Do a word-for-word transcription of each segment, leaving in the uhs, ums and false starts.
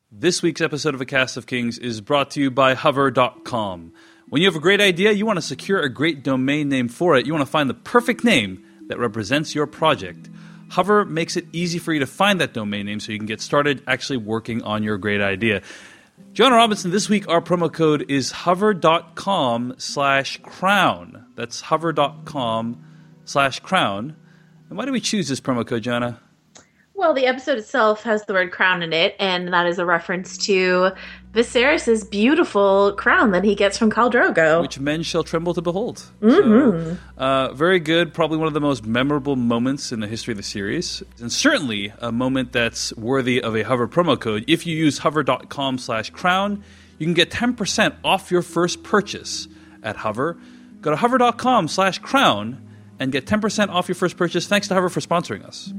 This week's episode of A Cast of Kings is brought to you by Hover dot com. When you have a great idea, you want to secure a great domain name for it. You want to find the perfect name that represents your project. Hover makes it easy for you to find that domain name so you can get started actually working on your great idea. Joanna Robinson, this week our promo code is hover dot com slash crown. That's hover dot com slash crown. And why do we choose this promo code, Joanna? Well, the episode itself has the word crown in it, and that is a reference to Viserys' beautiful crown that he gets from Khal Drogo. Which men shall tremble to behold. Mm-hmm. So, uh, very good. Probably one of the most memorable moments in the history of the series. And certainly a moment that's worthy of a Hover promo code. If you use hover dot com slash crown, you can get ten percent off your first purchase at Hover. Go to hover dot com slash crown and get ten percent off your first purchase. Thanks to Hover for sponsoring us.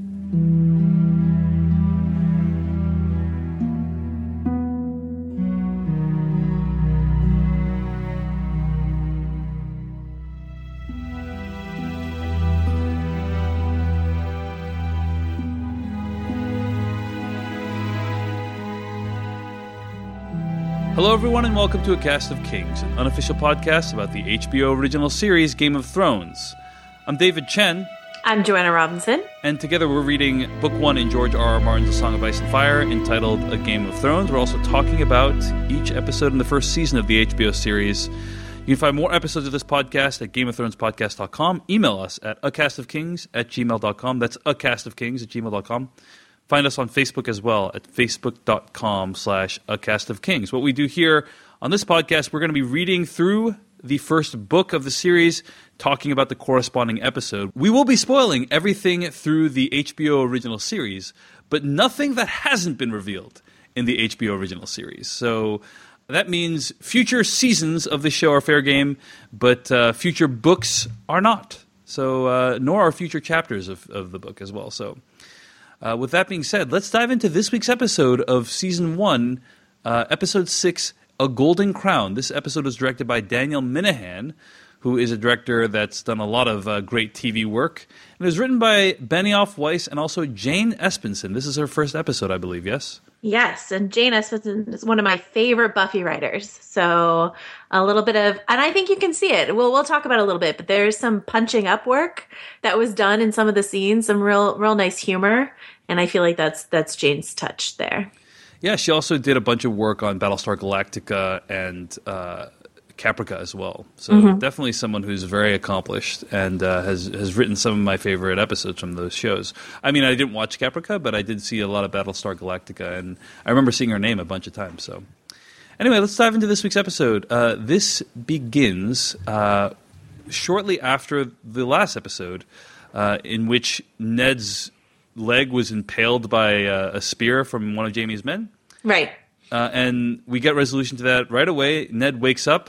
Hello, everyone, and welcome to A Cast of Kings, an unofficial podcast about the H B O original series Game of Thrones. I'm David Chen. I'm Joanna Robinson. And together we're reading Book One in George R. R. Martin's A Song of Ice and Fire, entitled A Game of Thrones. We're also talking about each episode in the first season of the H B O series. You can find more episodes of this podcast at game of thrones podcast dot com. Email us at acastofkings at gmail dot com. That's acastofkings at gmail dot com. Find us on Facebook as well at facebook dot com slash a cast of kings. What we do here on this podcast, we're going to be reading through the first book of the series, talking about the corresponding episode. We will be spoiling everything through the H B O original series, but nothing that hasn't been revealed in the H B O original series. So that means future seasons of the show are fair game, but uh, future books are not. So uh, nor are future chapters of, of the book as well. So Uh, with that being said, let's dive into this week's episode of Season one, uh, Episode six, A Golden Crown. This episode was directed by Daniel Minahan, who is a director that's done a lot of uh, great T V work. And it was written by Benioff Weiss and also Jane Espenson. This is her first episode, I believe, yes? Yes, and Jane Espenson is one of my favorite Buffy writers. So a little bit of, and I think you can see it. We'll we'll talk about it a little bit, but there's some punching up work that was done in some of the scenes, some real real nice humor, and I feel like that's that's Jane's touch there. Yeah, she also did a bunch of work on Battlestar Galactica and uh, Caprica as well. So mm-hmm. definitely someone who's very accomplished and uh, has has written some of my favorite episodes from those shows. I mean, I didn't watch Caprica, but I did see a lot of Battlestar Galactica, and I remember seeing her name a bunch of times. So anyway, let's dive into this week's episode. Uh, this begins uh, shortly after the last episode, uh, in which Ned's leg was impaled by uh, a spear from one of Jaime's men. Right. Uh, and we get resolution to that right away. Ned wakes up.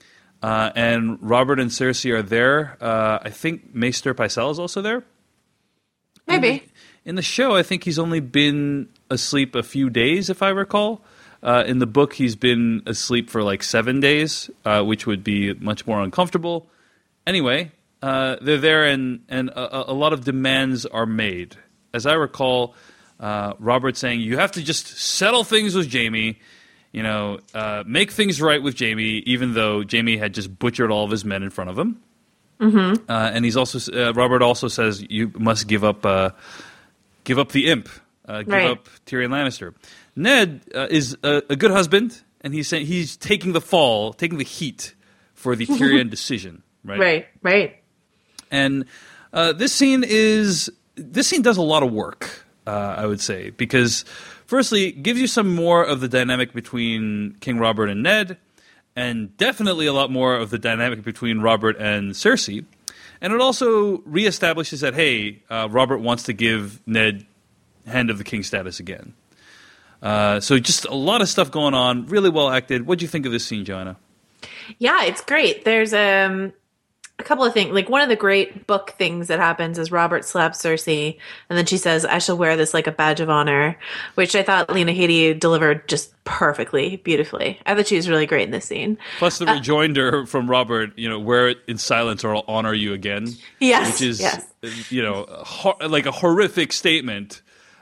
Uh, and Robert and Cersei are there. Uh, I think Maester Pycelle is also there. Maybe. In the, in the show, I think he's only been asleep a few days, if I recall. Uh, in the book, he's been asleep for like seven days, uh, which would be much more uncomfortable. Anyway, uh, they're there, and, and a, a lot of demands are made. As I recall, uh, Robert saying, you have to just settle things with Jaime. You know, uh, make things right with Jaime, even though Jaime had just butchered all of his men in front of him. Mm-hmm. Uh, and he's also uh, Robert also says you must give up, uh, give up the imp, uh, give right. up Tyrion Lannister. Ned uh, is a, a good husband, and he's saying he's taking the fall, taking the heat for the Tyrion decision. Right, right, right. And uh, this scene is this scene does a lot of work, uh, I would say, because. Firstly, it gives you some more of the dynamic between King Robert and Ned, and definitely a lot more of the dynamic between Robert and Cersei. And it also reestablishes that, hey, uh, Robert wants to give Ned Hand of the King status again. Uh, so just a lot of stuff going on, really well acted. What do you think of this scene, Joanna? Yeah, it's great. There's um, a couple of things. Like, one of the great book things that happens is Robert slaps Cersei, and then she says, I shall wear this like a badge of honor, which I thought Lena Headey delivered just perfectly, beautifully. I thought she was really great in this scene. Plus the uh, rejoinder from Robert, you know, wear it in silence or I'll honor you again. Yes, Which is, yes. you know, ho- like a horrific statement.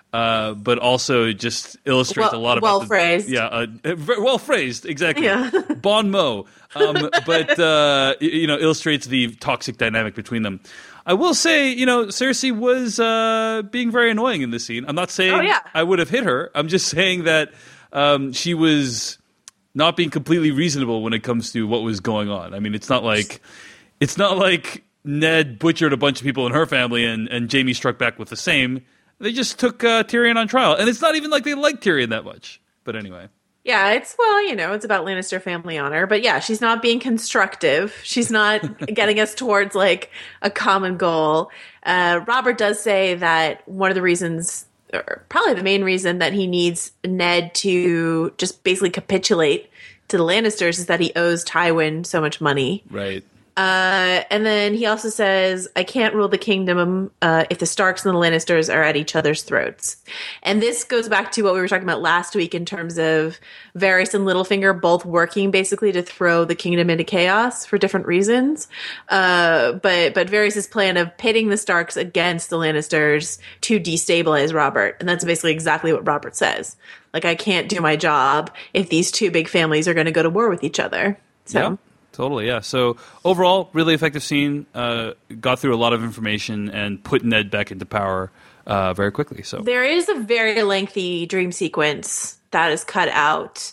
uh, but also just illustrates well, a lot about well the, phrased. Yeah, uh, very well phrased, exactly. Yeah. Bon mot, um, but uh, you know, illustrates the toxic dynamic between them. I will say, you know, Cersei was uh, being very annoying in this scene. I'm not saying oh, yeah. I would have hit her. I'm just saying that um, she was not being completely reasonable when it comes to what was going on. I mean, it's not like it's not like Ned butchered a bunch of people in her family and, and Jaime struck back with the same. They just took uh, Tyrion on trial. And it's not even like they like Tyrion that much. But anyway. Yeah, it's, well, you know, it's about Lannister family honor. But yeah, she's not being constructive. She's not getting us towards, like, a common goal. Uh, Robert does say that one of the reasons, or probably the main reason that he needs Ned to just basically capitulate to the Lannisters is that he owes Tywin so much money. Right. Uh, and then he also says, I can't rule the kingdom uh, if the Starks and the Lannisters are at each other's throats. And this goes back to what we were talking about last week in terms of Varys and Littlefinger both working basically to throw the kingdom into chaos for different reasons. Uh, but, but Varys' plan of pitting the Starks against the Lannisters to destabilize Robert. And that's basically exactly what Robert says. Like, I can't do my job if these two big families are going to go to war with each other. So. Yeah. Totally, yeah. So overall, really effective scene. Uh, got through a lot of information and put Ned back into power uh, very quickly. So there is a very lengthy dream sequence that is cut out.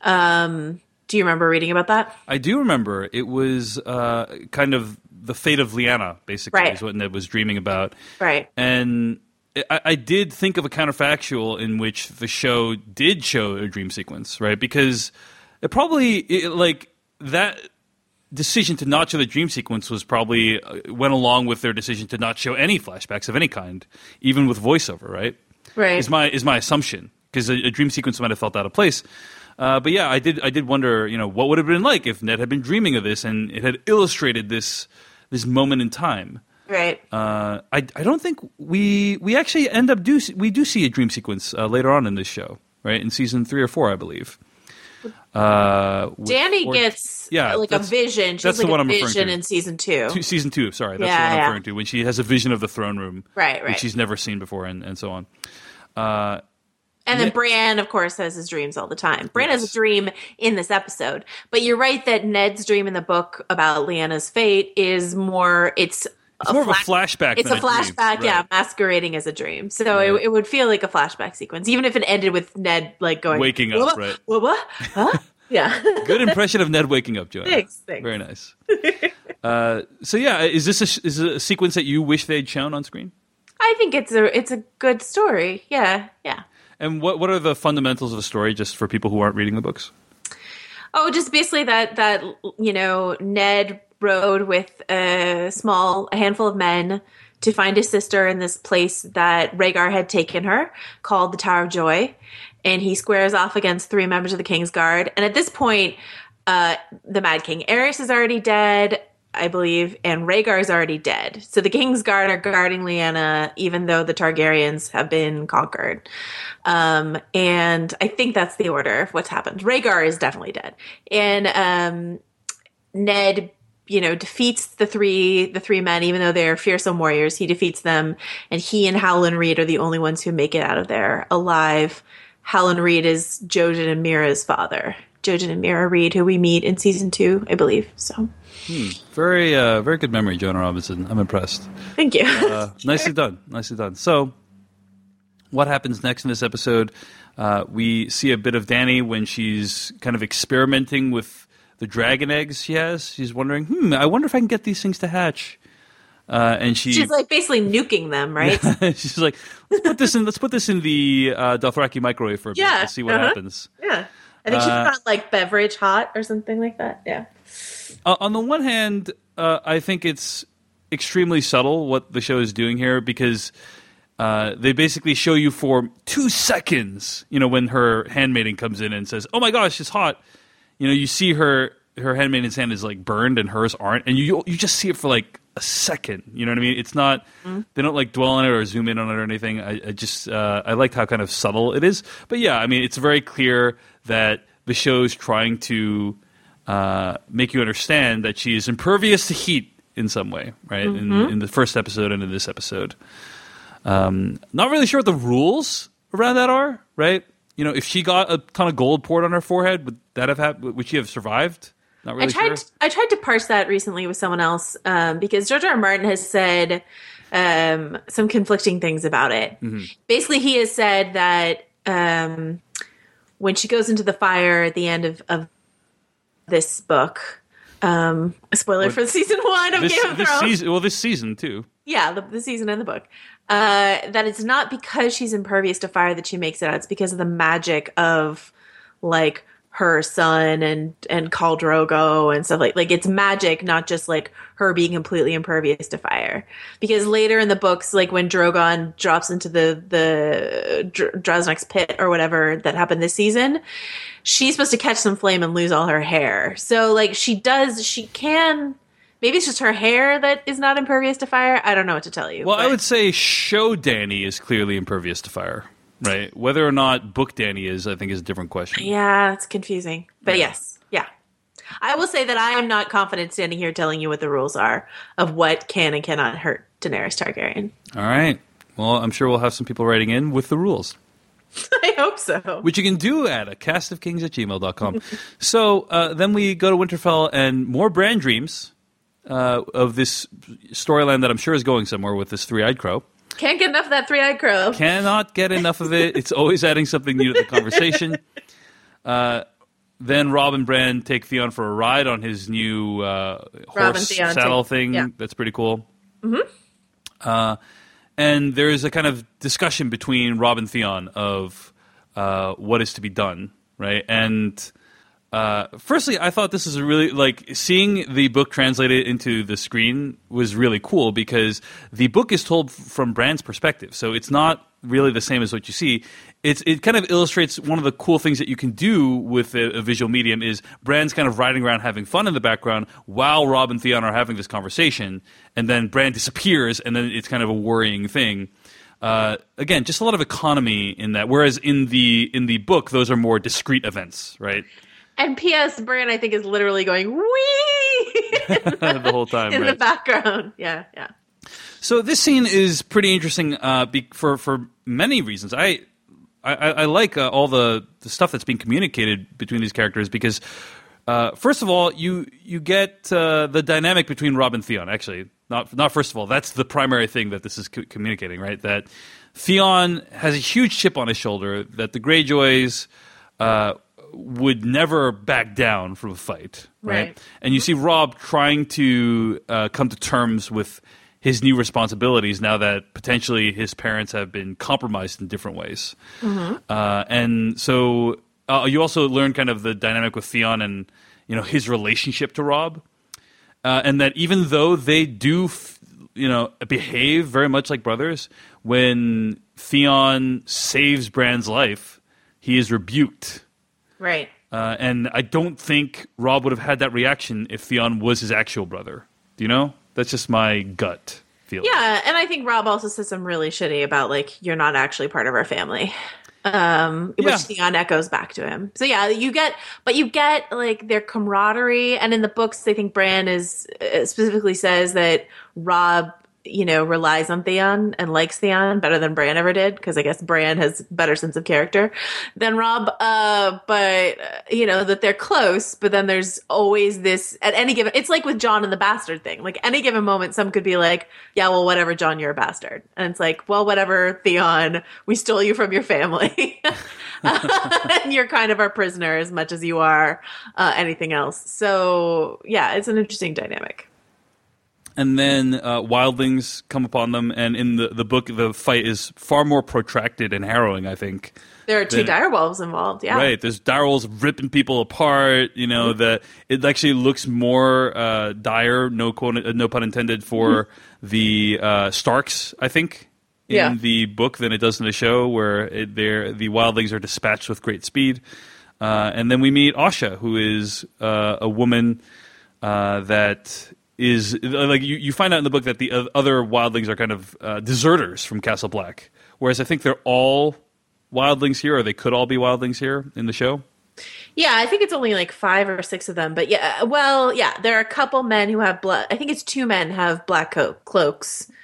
Um, do you remember reading about that? I do remember. It was uh, kind of the fate of Lyanna, basically, right. is what Ned was dreaming about. Right. And I, I did think of a counterfactual in which the show did show a dream sequence, right? Because it probably, it, like, that decision to not show the dream sequence was probably uh, went along with their decision to not show any flashbacks of any kind, even with voiceover, right? Right. Is my is my assumption, because a, a dream sequence might have felt out of place. Uh, but yeah, I did I did wonder, you know, what would it have been like if Ned had been dreaming of this and it had illustrated this this moment in time. Right. Uh, I I don't think we we actually end up do we do see a dream sequence uh, later on in this show, right? In season three or four, I believe. Uh, Dany gets yeah, like a vision. She that's has like the one a I'm referring vision to. in season two. two. Season two, sorry. That's yeah, the one I'm yeah. referring to. When she has a vision of the throne room. Right, right. Which she's never seen before and, and so on. Uh, and then yeah. Bran, of course, has his dreams all the time. Bran yes. has a dream in this episode. But you're right that Ned's dream in the book about Lyanna's fate is more, it's It's more flash- of a flashback It's than a flashback, dream. yeah, Right. masquerading as a dream. So Right. it, it would feel like a flashback sequence, even if it ended with Ned like going Waking up, "What? right. What? What? Huh? Yeah. Good impression of Ned waking up, Joanna. Thanks, thanks. Very nice. uh, so yeah, is this a, is it a sequence that you wish they'd shown on screen? I think it's a it's a good story. Yeah, yeah. And what what are the fundamentals of the story, just for people who aren't reading the books? Oh, just basically that that you know Ned rode with a small a handful of men to find his sister in this place that Rhaegar had taken her, called the Tower of Joy, and he squares off against three members of the Kingsguard. And at this point, uh, the Mad King Aerys is already dead, I believe, and Rhaegar is already dead. So the Kingsguard are guarding Lyanna, even though the Targaryens have been conquered. Um, and I think that's the order of what's happened. Rhaegar is definitely dead. And um, Ned, you know, defeats the three the three men, even though they're fearsome warriors. He defeats them, and he and Howland Reed are the only ones who make it out of there alive. Howland Reed is Jojen and Mira's father. Jojen and Mira Reed, who we meet in season two, I believe. So, hmm. very uh, very good memory, Joanna Robinson. I'm impressed. Thank you. uh, nicely done. Nicely done. So, what happens next in this episode? Uh, we see a bit of Dany when she's kind of experimenting with the dragon eggs she has. She's wondering, hmm, I wonder if I can get these things to hatch. Uh, and she, she's like basically nuking them, right? she's like, let's put this in. Let's put this in the uh, Dothraki microwave for a bit Yeah, and see what uh-huh. happens. Yeah, I think she's Uh, got like beverage hot or something like that. Yeah. Uh, on the one hand, uh, I think it's extremely subtle what the show is doing here, because uh, they basically show you for two seconds, you know, when her handmaiden comes in and says, "Oh my gosh, it's hot." You know, you see her her handmaiden's hand is like burned and hers aren't, and you you just see it for like a second. You know what I mean? It's not mm-hmm. They don't like dwell on it or zoom in on it or anything. I, I just uh, I liked how kind of subtle it is. But yeah, I mean, it's very clear that the show's trying to uh, make you understand that she is impervious to heat in some way, right? Mm-hmm. In in the first episode and in this episode. Um, not really sure what the rules around that are, right? You know, if she got a ton of gold poured on her forehead, would that have happened? Would she have survived? Not really I tried. sure. I tried to parse that recently with someone else um, because George R. R. Martin has said um, some conflicting things about it. Mm-hmm. Basically, he has said that um, when she goes into the fire at the end of, of this book, um, a spoiler what, for season one of this, Game of this Thrones. Season, well, this season too. Yeah, the, the season and the book. Uh, that it's not because she's impervious to fire that she makes it out. It's because of the magic of like her son and and Khal Drogo and stuff like like it's magic, not just like her being completely impervious to fire. Because later in the books, like when Drogon drops into the the Dr- Draznak's pit or whatever that happened this season, she's supposed to catch some flame and lose all her hair. So like she does, she can. Maybe it's just her hair that is not impervious to fire. I don't know what to tell you. Well, but. I would say show Dany is clearly impervious to fire. Right. Whether or not book Dany is, I think, is a different question. Yeah, it's confusing. But yeah. yes, yeah. I will say that I am not confident standing here telling you what the rules are of what can and cannot hurt Daenerys Targaryen. All right. Well, I'm sure we'll have some people writing in with the rules. I hope so. Which you can do at a cast of kings at gmail dot com. So uh, then we go to Winterfell and more Bran dreams uh, of this storyline that I'm sure is going somewhere with this three-eyed crow. Can't get enough of that three-eyed crow. Cannot get enough of it. It's always adding something new to the conversation. Uh, then Robb and Bran take Theon for a ride on his new uh, horse saddle take, thing. Yeah. That's pretty cool. Mm-hmm. Uh, and there's a kind of discussion between Robb and Theon of uh, what is to be done, right? And uh, firstly, I thought this is a really, like, seeing the book translated into the screen was really cool because the book is told from Bran's perspective. So it's not really the same as what you see. It's, it kind of illustrates one of the cool things that you can do with a, a visual medium is Bran's kind of riding around having fun in the background while Robb and Theon are having this conversation. And then Bran disappears, and then it's kind of a worrying thing. Uh, again, just a lot of economy in that. Whereas in the in the book, those are more discrete events, right? And P S. Bran, I think, is literally going, wee! the whole time, in right. the background. Yeah, yeah. So this scene is pretty interesting uh, be- for, for many reasons. I I, I like uh, all the, the stuff that's being communicated between these characters because, uh, first of all, you you get uh, the dynamic between Robb and Theon, actually. Not, not first of all. That's the primary thing that this is co- communicating, right? That Theon has a huge chip on his shoulder, that the Greyjoys uh, would never back down from a fight, right? Right. And you see Robb trying to uh, come to terms with his new responsibilities now that potentially his parents have been compromised in different ways. Mm-hmm. Uh, and so uh, you also learn kind of the dynamic with Theon and, you know, his relationship to Robb. Uh, and that even though they do, f- you know, behave very much like brothers, when Theon saves Bran's life, he is rebuked. Right. Uh, and I don't think Robb would have had that reaction if Theon was his actual brother. Do you know? That's just my gut feeling. Yeah, and I think Robb also says some really shitty about, like, you're not actually part of our family. Um, which yeah. Theon echoes back to him. So yeah, you get, but you get like their camaraderie, and in the books, I think Bran is uh, specifically says that Robb, you know, relies on Theon and likes Theon better than Bran ever did, because I guess Bran has better sense of character than Robb. Uh, but uh, you know that they're close. But then there's always this at any given. It's like with Jon and the bastard thing. Like any given moment, some could be like, "Yeah, well, whatever, Jon, you're a bastard," and it's like, "Well, whatever, Theon, we stole you from your family, and you're kind of our prisoner as much as you are uh, anything else." So yeah, it's an interesting dynamic. And then uh, wildlings come upon them, and in the, the book, the fight is far more protracted and harrowing, I think. There are two than, direwolves involved, yeah. Right, there's direwolves ripping people apart, you know, mm-hmm. that it actually looks more uh, dire, no, quote, no pun intended, for mm-hmm. the uh, Starks, I think, in yeah. the book than it does in the show, where it, the wildlings are dispatched with great speed. Uh, and then we meet Asha, who is uh, a woman uh, that... is like you, you find out in the book that the other wildlings are kind of uh, deserters from Castle Black, whereas I think they're all wildlings here, or they could all be wildlings here in the show. Yeah, I think it's only like five or six of them, but yeah, well, yeah, there are a couple men who have blood. I think it's two men have black coat cloaks,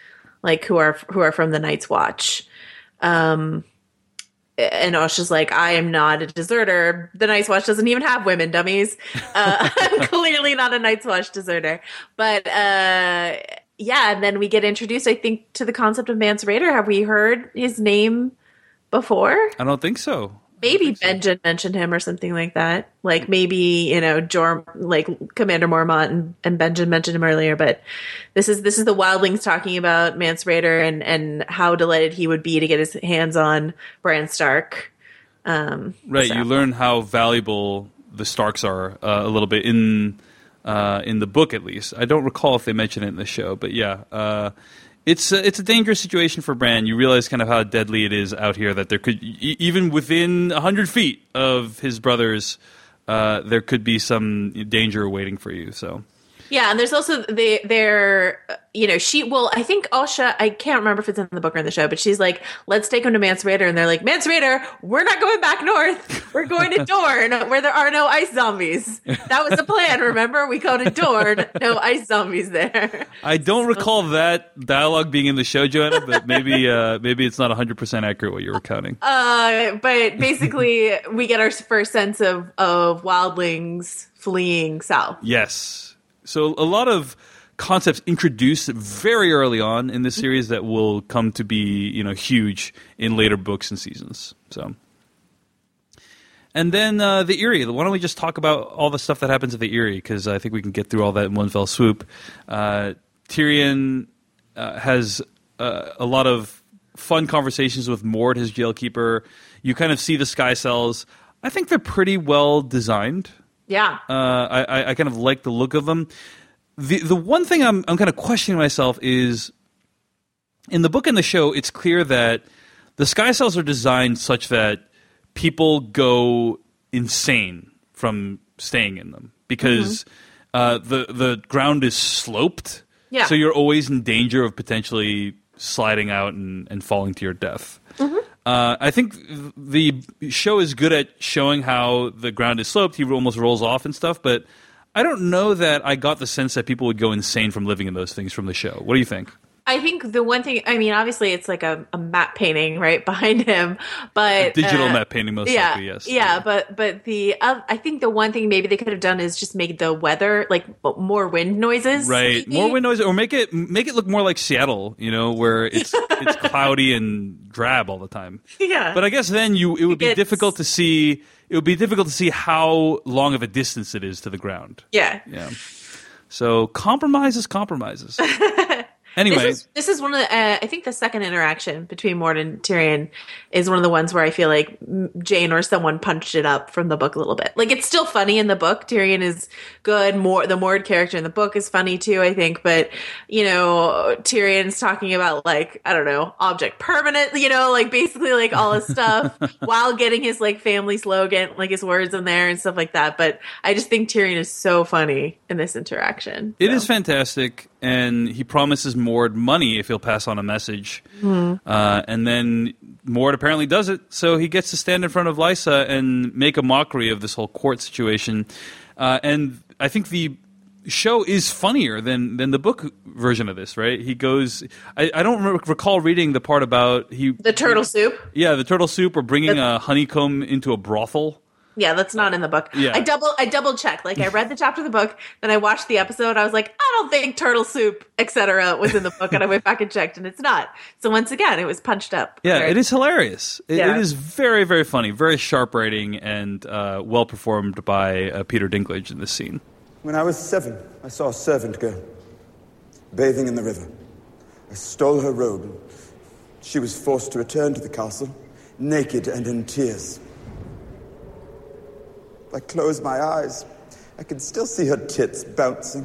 like who are who are from the Night's Watch. Um, and Osha's like, I am not a deserter. The Night's Watch doesn't even have women, dummies. Uh, I'm clearly not a Night's Watch deserter. But uh, yeah, and then we get introduced, I think, to the concept of Mance Rayder. Have we heard his name before? I don't think so. Maybe so. Benjen mentioned him or something like that. Like maybe, you know, Jor, like Commander Mormont and, and Benjen mentioned him earlier. But this is this is the Wildlings talking about Mance Rayder and, and how delighted he would be to get his hands on Bran Stark. Um, right, so. You learn how valuable the Starks are uh, a little bit in uh, in the book, at least. I don't recall if they mention it in the show, but yeah. Uh, It's a, it's a dangerous situation for Bran. You realize kind of how deadly it is out here, that there could, e- even within one hundred feet of his brothers, uh, there could be some danger waiting for you. So, yeah, and there's also the their, you know, she, well, I think Osha, I can't remember if it's in the book or in the show, but she's like, let's take him to Mance Rayder. And they're like, Mance Rayder, we're not going back north. We're going to Dorne, where there are no ice zombies. That was the plan, remember? We go to Dorne, no ice zombies there. I don't so. recall that dialogue being in the show, Joanna, but maybe uh, maybe it's not one hundred percent accurate what you're recounting. Uh, but basically, we get our first sense of, of wildlings fleeing south. Yes. So a lot of concepts introduced very early on in this series that will come to be, you know, huge in later books and seasons. So, and then uh, the Eyrie. Why don't we just talk about all the stuff that happens at the Eyrie? Because I think we can get through all that in one fell swoop. Uh, Tyrion uh, has uh, a lot of fun conversations with Mord, his jailkeeper. You kind of see the sky cells. I think they're pretty well designed. Yeah, uh, I, I kind of like the look of them. The the one thing I'm I'm kind of questioning myself is, in the book and the show, it's clear that the sky cells are designed such that people go insane from staying in them because mm-hmm. uh, the the ground is sloped. Yeah. So you're always in danger of potentially sliding out and, and falling to your death. Mm-hmm. Uh, I think the show is good at showing how the ground is sloped. He almost rolls off and stuff, but I don't know that I got the sense that people would go insane from living in those things from the show. What do you think? I think the one thing, I mean, obviously it's like a, a map painting right behind him, but a digital uh, map painting, most yeah, likely, yes. Yeah, yeah, but but the uh, I think the one thing maybe they could have done is just make the weather like more wind noises, right? maybe. More wind noises, or make it make it look more like Seattle, you know, where it's it's cloudy and drab all the time. Yeah, but I guess then you it would be it's, difficult to see. It would be difficult to see how long of a distance it is to the ground. Yeah, yeah. So compromises, compromises. Anyway, this is, this is one of the, uh, I think the second interaction between Mord and Tyrion is one of the ones where I feel like Jane or someone punched it up from the book a little bit. Like, it's still funny in the book. Tyrion is good. More the Mord character in the book is funny too, I think. But, you know, Tyrion's talking about, like, I don't know, object permanent, you know, like basically like all his stuff while getting his like family slogan, like his words in there and stuff like that. But I just think Tyrion is so funny in this interaction. It so. is fantastic. And he promises Mord money if he'll pass on a message. Mm. Uh, and then Mord apparently does it, so he gets to stand in front of Lysa and make a mockery of this whole court situation. Uh, and I think the show is funnier than, than the book version of this, right? He goes... I, I don't re- recall reading the part about... he The turtle soup? Yeah, the turtle soup, or bringing the- a honeycomb into a brothel. Yeah, that's not in the book. Yeah. I double I double checked. Like, I read the chapter of the book, then I watched the episode. I was like, I don't think turtle soup, et cetera, was in the book, and I went back and checked, and it's not. So once again, it was punched up. Yeah, Very- it is hilarious. It, Yeah. it is very, very funny, very sharp writing, and uh, well performed by uh, Peter Dinklage in this scene. When I was seven, I saw a servant girl bathing in the river. I stole her robe. She was forced to return to the castle, naked and in tears. If I close my eyes, I can still see her tits bouncing.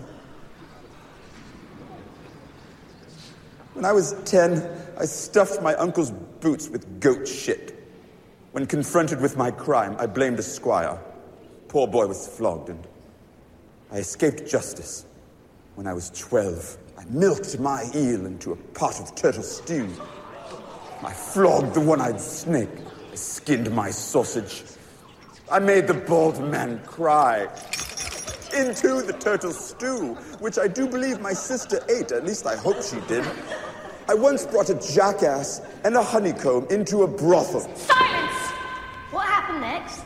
When I was ten, I stuffed my uncle's boots with goat shit. When confronted with my crime, I blamed a squire. Poor boy was flogged, and I escaped justice. When I was twelve, I milked my eel into a pot of turtle stew. I flogged the one-eyed snake. I skinned my sausage. I made the bald man cry. Into the turtle stew, which I do believe my sister ate. At least I hope she did. I once brought a jackass and a honeycomb into a brothel. Silence! What happened next?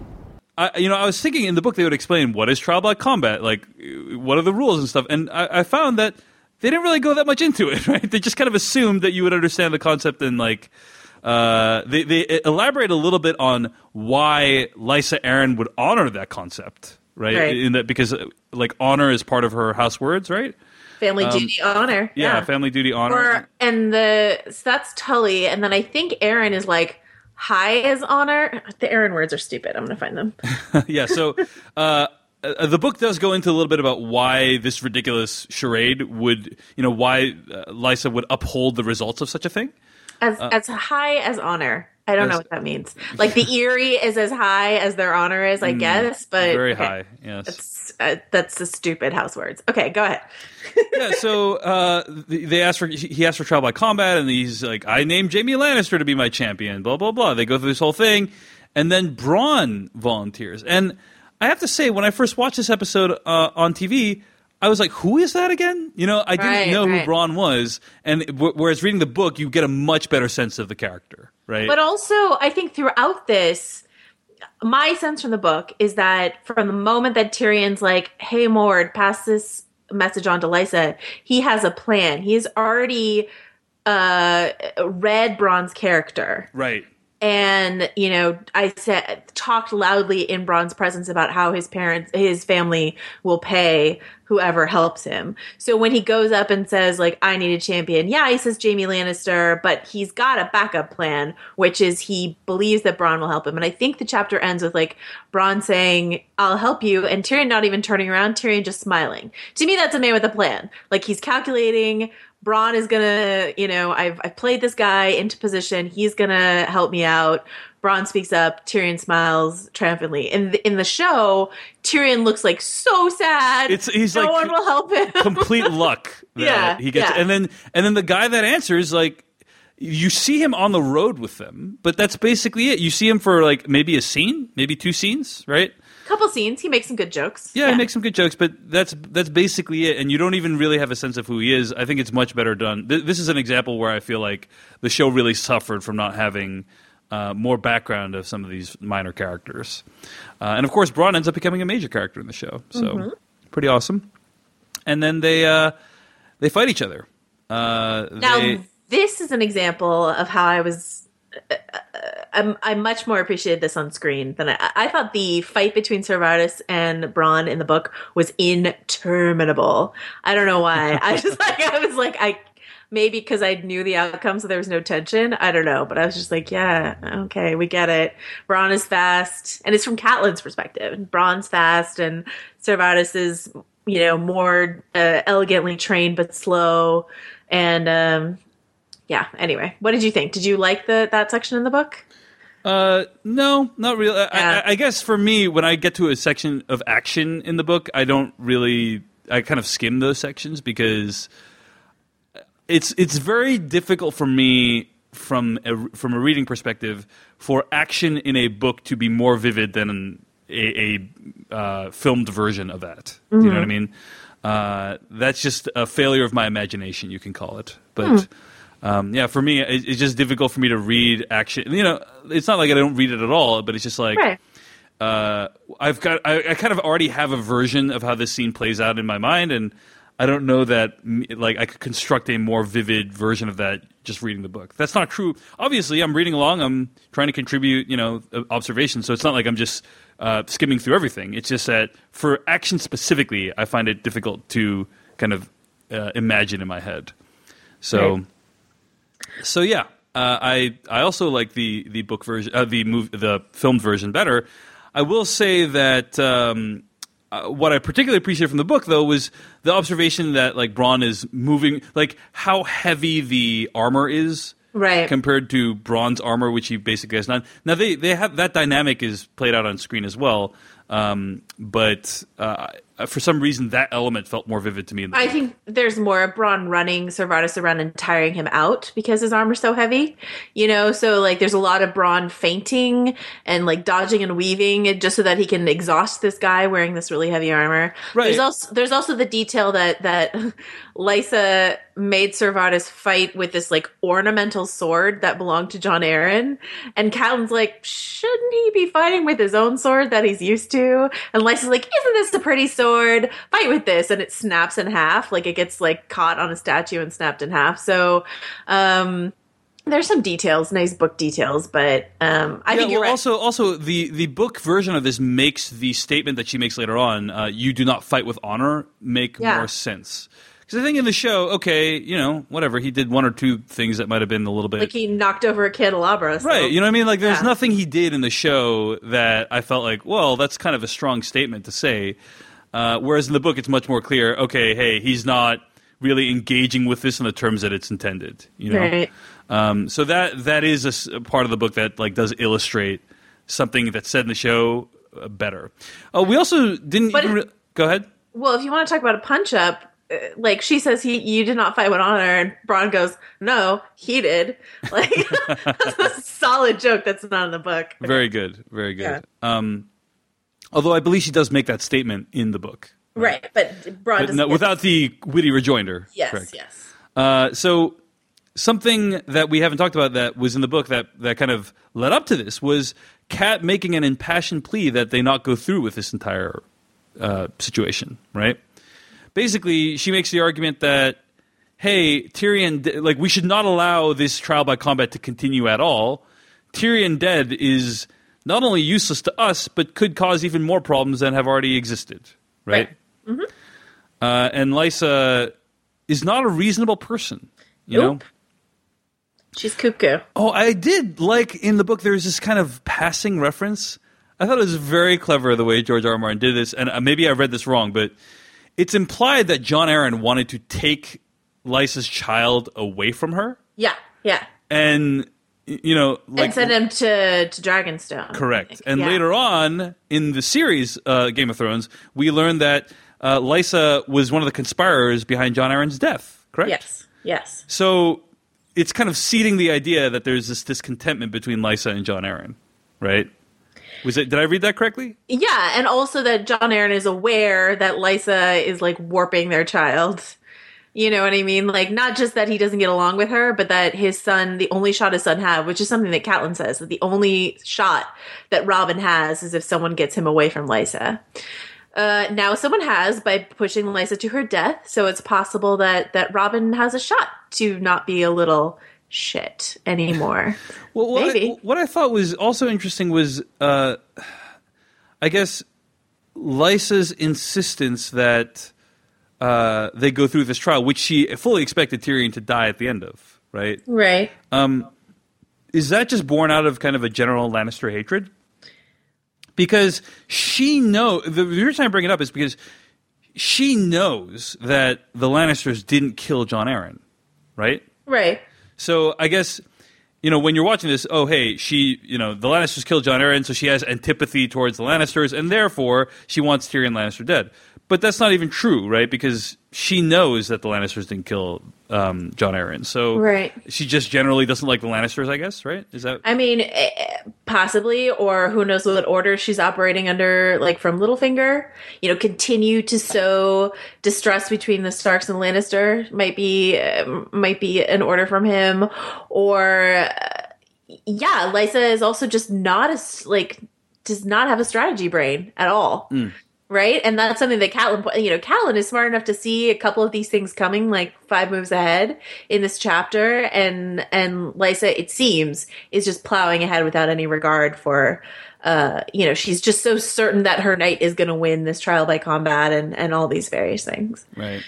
I, you know, I was thinking in the book they would explain what is trial by combat, like what are the rules and stuff, and I, I found that they didn't really go that much into it, right? They just kind of assumed that you would understand the concept and like uh, they they elaborate a little bit on why Lysa Arryn would honor that concept, right? Right. In that because like honor is part of her house words, right? Family Um, duty, honor. Yeah, Yeah, family duty, honor. Or and the so that's Tully, and then I think Aaron is like high as honor. The Aaron words are stupid. I'm gonna find them. yeah, so uh, uh, the book does go into a little bit about why this ridiculous charade would, you know, why uh, Lysa would uphold the results of such a thing. As as high as honor. I don't As- know what that means. Like the Erie is as high as their honor is, I guess. But Very okay. high, yes. That's uh, that's the stupid house words. Okay, go ahead. yeah, so uh, th- they asked for he asked for trial by combat, and he's like, "I named Jaime Lannister to be my champion." Blah blah blah. They go through this whole thing, and then Bronn volunteers. And I have to say, when I first watched this episode uh, on T V, I was like, "Who is that again?" You know, I didn't Right, know right. who Bronn was, and w- whereas reading the book, you get a much better sense of the character, right? But also, I think throughout this, my sense from the book is that from the moment that Tyrion's like, "Hey, Mord, pass this message on to Lysa," he has a plan. He's already uh, read Bronn's character. right. And, you know, I said, talked loudly in Bronn's presence about how his parents, his family will pay whoever helps him. So when he goes up and says, like, I need a champion, yeah, he says Jaime Lannister, but he's got a backup plan, which is he believes that Bronn will help him. And I think the chapter ends with, like, Bronn saying, I'll help you, and Tyrion not even turning around, Tyrion just smiling. To me, that's a man with a plan. Like, he's calculating, Bronn is gonna, you know, I've I've played this guy into position. He's gonna help me out. Bronn speaks up. Tyrion smiles triumphantly. In the, in the show, Tyrion looks like so sad. It's he's no like one will help him. complete luck that Yeah, he gets, yeah. and then and then the guy that answers, like, you see him on the road with them, but that's basically it. You see him for like maybe a scene, maybe two scenes, right? Couple scenes. He makes some good jokes. Yeah, he makes some good jokes, but that's that's basically it, and you don't even really have a sense of who he is. I think it's much better done. Th- this is an example where I feel like the show really suffered from not having uh, more background of some of these minor characters. Uh, and of course, Bronn ends up becoming a major character in the show, so Mm-hmm. pretty awesome. And then they uh, they fight each other. Uh, Now, they, this is an example of how I was. Uh, I'm, I much more appreciated this on screen than I, I thought. The fight between Ser Vardis and Bronn in the book was interminable. I don't know why. I just like I was like I maybe because I knew the outcome, so there was no tension. I don't know, but I was just like, yeah, okay, we get it. Bronn is fast, and it's from Catelyn's perspective. Bronn's fast, and Ser Vardis is, you know, more uh, elegantly trained but slow, and. um Yeah. Anyway, what did you think? Did you like the that section in the book? Uh, no, not really. I, Yeah. I, I guess for me, when I get to a section of action in the book, I don't really. I kind of skim those sections because it's it's very difficult for me from a, from a reading perspective for action in a book to be more vivid than a, a uh, filmed version of that. Do you know what I mean? Uh, that's just a failure of my imagination, you can call it, but. Um, yeah, for me, it, it's just difficult for me to read action. You know, it's not like I don't read it at all, but it's just like Right. uh, I've got, I, I kind of already have a version of how this scene plays out in my mind, and I don't know that m- like I could construct a more vivid version of that just reading the book. That's not true. Obviously, I'm reading along. I'm trying to contribute, you know, observations. So it's not like I'm just uh, skimming through everything. It's just that for action specifically, I find it difficult to kind of uh, imagine in my head. So. Right. So yeah, uh, I I also like the the book version, uh, the move, the filmed version better. I will say that um, uh, what I particularly appreciated from the book though was the observation that like Bronn is moving, like how heavy the armor is, Right. compared to Bronn's armor, which he basically has none. Now they they have that dynamic is played out on screen as well. Um, but uh, for some reason, that element felt more vivid to me. In the I book. think there's more of Braun running Servatus around and tiring him out because his armor's so heavy, you know? So, like, there's a lot of Braun fainting and, like, dodging and weaving just so that he can exhaust this guy wearing this really heavy armor. Right. There's also, there's also the detail that, that Lysa made Servatus fight with this, like, ornamental sword that belonged to Jon Arryn. And Catelyn's like, shouldn't he be fighting with his own sword that he's used to? And Lysa's like, isn't this a pretty sword? Fight with this. And it snaps in half. Like, it gets, like, caught on a statue and snapped in half. So, um... there's some details, nice book details, but um, I yeah, think you're well, right. Also, also the, the book version of this makes the statement that she makes later on, uh, you do not fight with honor, make Yeah. more sense. Because I think in the show, okay, you know, whatever, he did one or two things that might have been a little bit... Like he knocked over a candelabra. So. Right, you know what I mean? Like, there's Yeah. nothing he did in the show that I felt like, well, that's kind of a strong statement to say. Uh, whereas in the book, it's much more clear, okay, hey, he's not really engaging with this in the terms that it's intended, you know? Right. Um, so that that is a, s- a part of the book that like does illustrate something that's said in the show uh, better. Uh, we also didn't But even... it- Re- go ahead. Well, if you want to talk about a punch up, uh, like she says, he you did not fight with honor, and Braun goes, no, he did. Like that's a solid joke that's not in the book. Very good, very good. Yeah. Um, although I believe she does make that statement in the book. Right, but Braun But doesn't no, get- without the witty rejoinder. yes, Correct. yes. Uh, so something that we haven't talked about that was in the book that, that kind of led up to this was Kat making an impassioned plea that they not go through with this entire uh, situation, right? Basically, she makes the argument that, hey, Tyrion, like, we should not allow this trial by combat to continue at all. Tyrion dead is not only useless to us, but could cause even more problems than have already existed, right? Right. Mm-hmm. Uh, and Lysa is not a reasonable person, you Nope. know? She's cuckoo. Oh, I did like in the book there's this kind of passing reference. I thought it was very clever the way George R. R. Martin did this, and uh, maybe I read this wrong, but it's implied that Jon Arryn wanted to take Lysa's child away from her, Yeah, yeah. and y- you know, like and send him to, to Dragonstone. correct. And Yeah. later on in the series uh, Game of Thrones, we learned that uh, Lysa was one of the conspirators behind Jon Arryn's death. Correct. Yes, yes. So it's kind of seeding the idea that there's this discontentment between Lysa and Jon Arryn, right? Was it? Did I read that correctly? Yeah, and also that Jon Arryn is aware that Lysa is like warping their child. You know what I mean? Like not just that he doesn't get along with her, but that his son, the only shot his son had, which is something that Catelyn says, that the only shot that Robin has is if someone gets him away from Lysa. Uh, now someone has by pushing Lysa to her death, so it's possible that that Robin has a shot to not be a little shit anymore. Well, what Maybe. I, what I thought was also interesting was, uh, I guess, Lysa's insistence that uh, they go through this trial, which she fully expected Tyrion to die at the end of, right? Right. Is that just born out of kind of a general Lannister hatred? Because she know the reason I bring it up is because she knows that the Lannisters didn't kill Jon Arryn, right? Right. So I guess, you know, when you're watching this, oh, hey, she, you know, the Lannisters killed Jon Arryn, so she has antipathy towards the Lannisters, and therefore she wants Tyrion Lannister dead. But that's not even true, right? Because she knows that the Lannisters didn't kill um, Jon Arryn. So Right. she just generally doesn't like the Lannisters, I guess, right? Is that... I mean, eh, possibly, or who knows what order she's operating under, like from Littlefinger. You know, continue to sow distrust between the Starks and Lannister might be uh, might be an order from him, or uh, yeah, Lysa is also just not a s- like does not have a strategy brain at all. Right? And that's something that Catelyn, you know, Catelyn is smart enough to see a couple of these things coming like five moves ahead in this chapter. And, and Lysa, it seems, is just plowing ahead without any regard for, uh, you know, she's just so certain that her knight is going to win this trial by combat and, and all these various things. Right.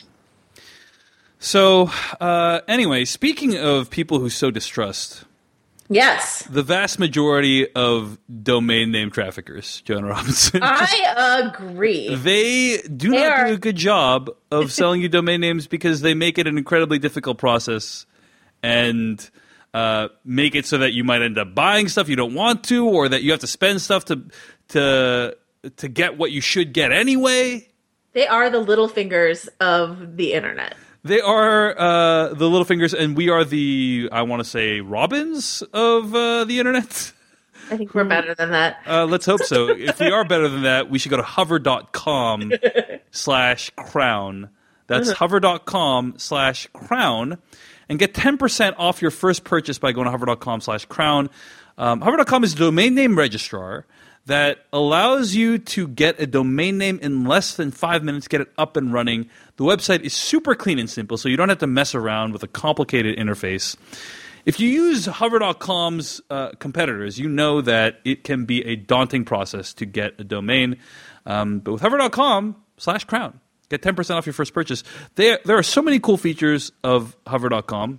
So, uh, anyway, speaking of people who sow distrust, Yes. the vast majority of domain name traffickers, Joanna Robinson, I agree. they do They not are- do a good job of selling you domain names because they make it an incredibly difficult process and uh, make it so that you might end up buying stuff you don't want to, or that you have to spend stuff to to to get what you should get anyway. They are the little fingers of the internet. They are uh, the little fingers, and we are the, I want to say, Robins of uh, the internet. I think we're better than that. Uh, let's hope so. If we are better than that, we should go to hover.com slash crown. That's Uh-huh. hover.com slash crown and get ten percent off your first purchase by going to hover.com slash crown. Um, hover dot com is a domain name registrar that allows you to get a domain name in less than five minutes, get it up and running. The website is super clean and simple, so you don't have to mess around with a complicated interface. If you use hover dot com's uh, competitors, you know that it can be a daunting process to get a domain. Um, but with hover dot com slash crown, get ten percent off your first purchase. There, there are so many cool features of hover dot com.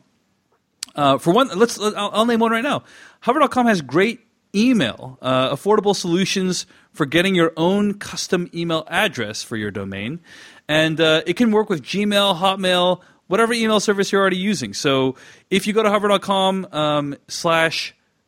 Uh, for one, let's I'll, I'll name one right now. hover dot com has great email, uh, affordable solutions for getting your own custom email address for your domain. And uh, it can work with Gmail, Hotmail, whatever email service you're already using. So if you go to hover dot com um, slash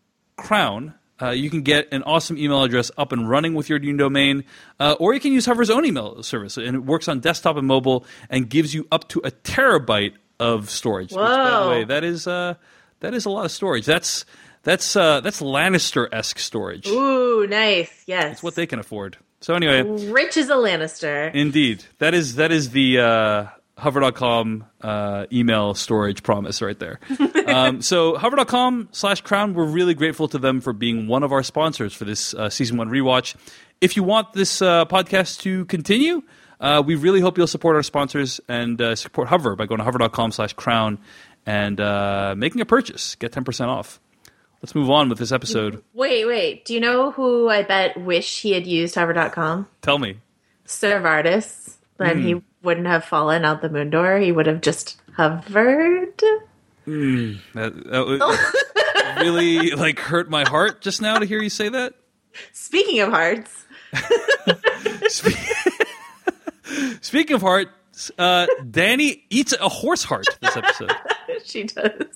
crown, uh, you can get an awesome email address up and running with your new domain. Uh, or you can use Hover's own email service. And it works on desktop and mobile and gives you up to a terabyte of storage. Which, by the way, that is uh, that is a lot of storage. That's that's uh, that's Lannister-esque storage. Ooh, nice. Yes. It's what they can afford. So anyway, rich as a Lannister. Indeed, that is that is the uh, hover dot com uh, email storage promise right there. um, so hover dot com slash crown, we're really grateful to them for being one of our sponsors for this uh, season one rewatch. If you want this uh, podcast to continue, Uh, we really hope you'll support our sponsors and uh, support Hover by going to hover dot com slash crown and uh, making a purchase. Get ten percent off. Let's move on with this episode. Wait, wait. Do you know who I bet wish he had used hover dot com? Tell me. Sir Vardis. Then mm. he wouldn't have fallen out the moon door. He would have just hovered. Mm, that, that really like hurt my heart just now to hear you say that. Speaking of hearts. Spe- Speaking of hearts, uh, Danny eats a horse heart this episode. She does.